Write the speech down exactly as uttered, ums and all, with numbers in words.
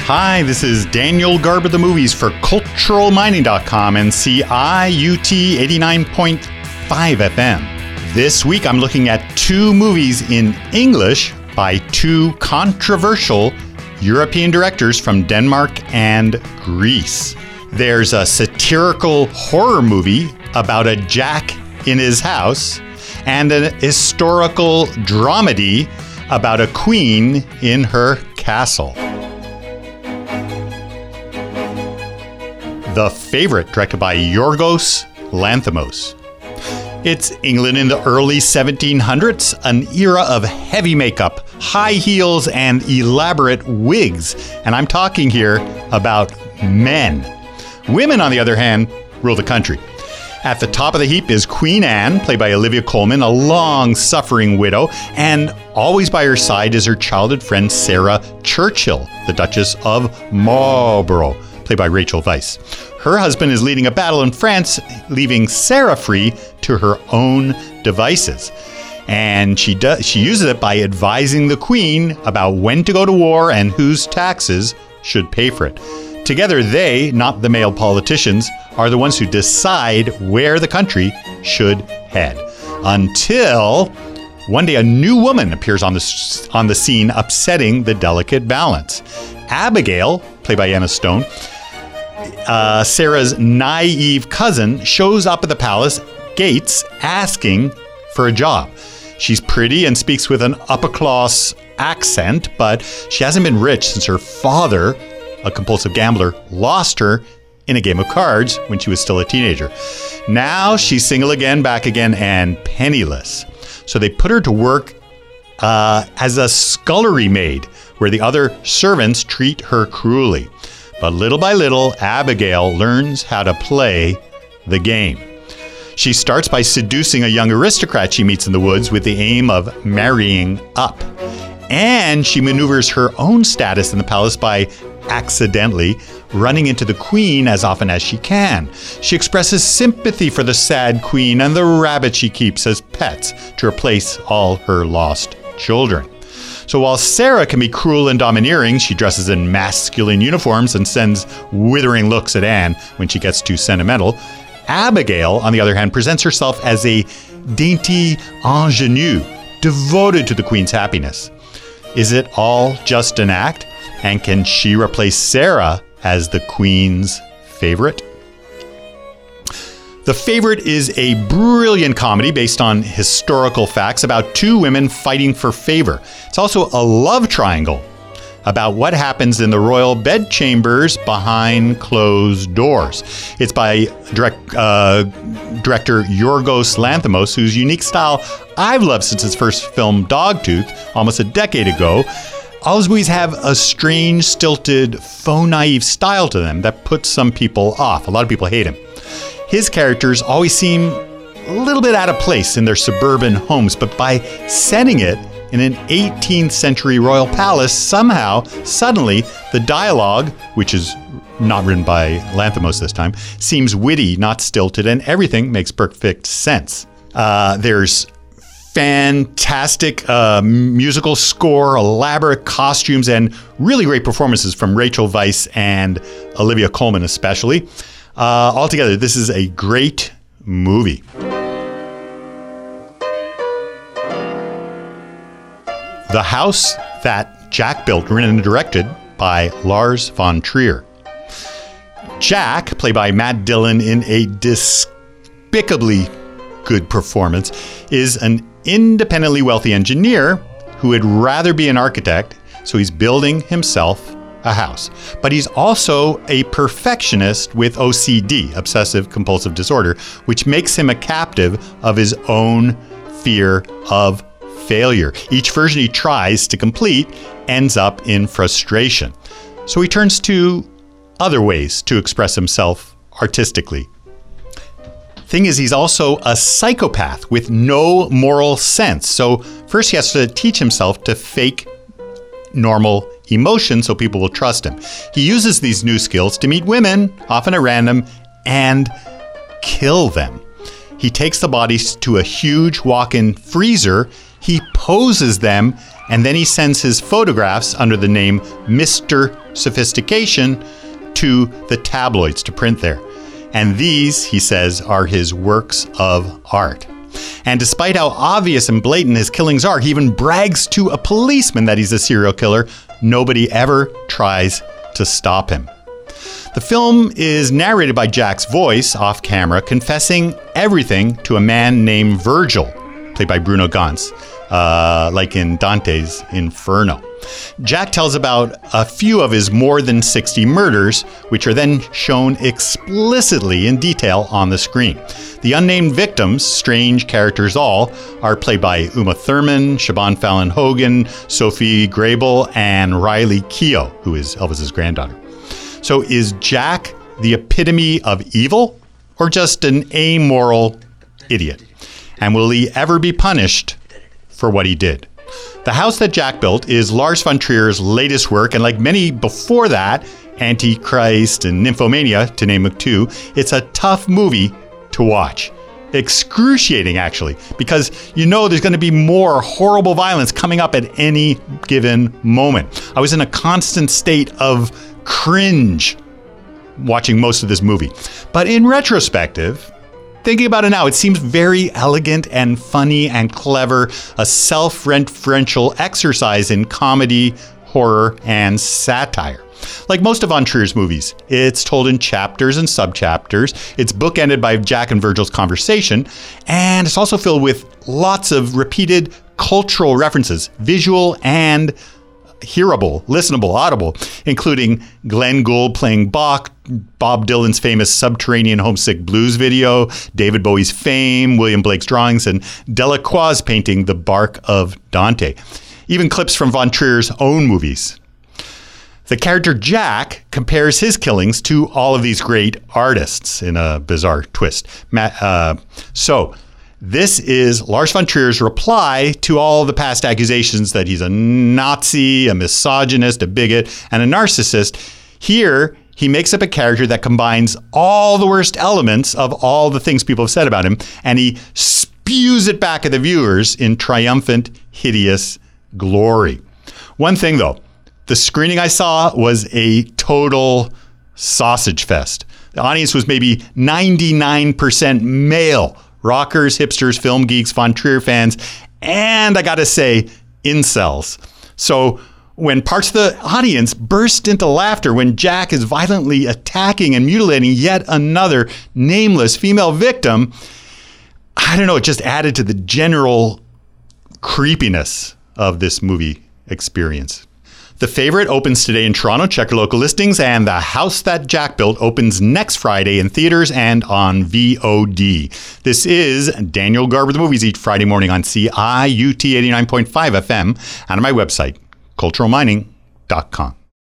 Hi, this is Daniel Garber the Movies for Cultural Mining dot com and C I U T eighty-nine point five F M. This week I'm looking at two movies in English by two controversial European directors from Denmark and Greece. There's a satirical horror movie about a Jack in his house and an historical dramedy about a queen in her castle. The Favourite, directed by Yorgos Lanthimos. It's England in the early seventeen hundreds, an era of heavy makeup, high heels, and elaborate wigs. And I'm talking here about men. Women, on the other hand, rule the country. At the top of the heap is Queen Anne, played by Olivia Colman, a long-suffering widow, and always by her side is her childhood friend Sarah Churchill, the Duchess of Marlborough, played by Rachel Weisz. Her husband is leading a battle in France, leaving Sarah free to her own devices. And she does, she uses it by advising the Queen about when to go to war and whose taxes should pay for it. Together, they, not the male politicians, are the ones who decide where the country should head. Until one day a new woman appears on the, on the scene, upsetting the delicate balance. Abigail, played by Emma Stone, uh, Sarah's naive cousin, shows up at the palace gates asking for a job. She's pretty and speaks with an upper-class accent, but she hasn't been rich since her father, a compulsive gambler, lost her in a game of cards when she was still a teenager. Now she's single again, back again, and penniless. So they put her to work uh, as a scullery maid, where the other servants treat her cruelly. But little by little, Abigail learns how to play the game. She starts by seducing a young aristocrat she meets in the woods with the aim of marrying up. And she maneuvers her own status in the palace by accidentally running into the queen as often as she can. She expresses sympathy for the sad queen and the rabbit she keeps as pets to replace all her lost children. So while Sarah can be cruel and domineering, she dresses in masculine uniforms and sends withering looks at Anne when she gets too sentimental. Abigail, on the other hand, presents herself as a dainty ingenue, devoted to the queen's happiness. Is it all just an act? And can she replace Sarah as the queen's favorite? The Favourite is a brilliant comedy based on historical facts about two women fighting for favor. It's also a love triangle about what happens in the royal bedchambers behind closed doors. It's by direct, uh, director Yorgos Lanthimos, whose unique style I've loved since his first film Dogtooth, almost a decade ago. All his movies have a strange, stilted, faux naive style to them that puts some people off. A lot of people hate him. His characters always seem a little bit out of place in their suburban homes, but by setting it in an eighteenth century royal palace, somehow, suddenly, the dialogue, which is not written by Lanthimos this time, seems witty, not stilted, and everything makes perfect sense. Uh, there's fantastic uh, musical score, elaborate costumes, and really great performances from Rachel Weisz and Olivia Colman especially. Uh, altogether, this is a great movie. The House That Jack Built, written and directed by Lars von Trier. Jack, played by Matt Dillon in a despicably good performance, is an independently wealthy engineer who would rather be an architect, so he's building himself a house. But he's also a perfectionist with O C D, obsessive compulsive disorder, which makes him a captive of his own fear of failure. Each version he tries to complete ends up in frustration. So he turns to other ways to express himself artistically. Thing is, he's also a psychopath with no moral sense. So first he has to teach himself to fake normal emotion so people will trust him. He uses these new skills to meet women, often at random, and kill them. He takes the bodies to a huge walk-in freezer, he poses them, and then he sends his photographs under the name Mister Sophistication to the tabloids to print there. And these, he says, are his works of art. And despite how obvious and blatant his killings are, he even brags to a policeman that he's a serial killer. Nobody ever tries to stop him. The film is narrated by Jack's voice off camera, confessing everything to a man named Virgil, played by Bruno Ganz, uh, like in Dante's Inferno. Jack tells about a few of his more than sixty murders, which are then shown explicitly in detail on the screen. The unnamed victims, strange characters all, are played by Uma Thurman, Siobhan Fallon Hogan, Sophie Grable, and Riley Keough, who is Elvis's granddaughter. So is Jack the epitome of evil, or just an amoral idiot? And will he ever be punished for what he did? The House That Jack Built is Lars von Trier's latest work, and like many before that, Antichrist and Nymphomania, to name two, it's a tough movie to watch. Excruciating, actually, because you know there's going to be more horrible violence coming up at any given moment. I was in a constant state of cringe watching most of this movie. But in retrospective, thinking about it now, it seems very elegant and funny and clever, a self-referential exercise in comedy, horror, and satire. Like most of von Trier's movies, it's told in chapters and subchapters. It's bookended by Jack and Virgil's conversation, and it's also filled with lots of repeated cultural references, visual and hearable, listenable, audible, including Glenn Gould playing Bach, Bob Dylan's famous Subterranean Homesick Blues video, David Bowie's Fame, William Blake's drawings, and Delacroix's painting The Bark of Dante. Even clips from von Trier's own movies. The character Jack compares his killings to all of these great artists in a bizarre twist. Uh, so, this is Lars von Trier's reply to all the past accusations that he's a Nazi, a misogynist, a bigot, and a narcissist. Here, he makes up a character that combines all the worst elements of all the things people have said about him, and he spews it back at the viewers in triumphant, hideous glory. One thing, though, the screening I saw was a total sausage fest. The audience was maybe ninety-nine percent male. Rockers, hipsters, film geeks, von Trier fans, and I gotta say, incels. So when parts of the audience burst into laughter when Jack is violently attacking and mutilating yet another nameless female victim, I don't know, it just added to the general creepiness of this movie experience. The Favorite opens today in Toronto. Check your local listings. And The House That Jack Built opens next Friday in theaters and on V O D. This is Daniel Garber, the Movies, each Friday morning on C I U T eighty-nine point five F M and on my website, cultural mining dot com.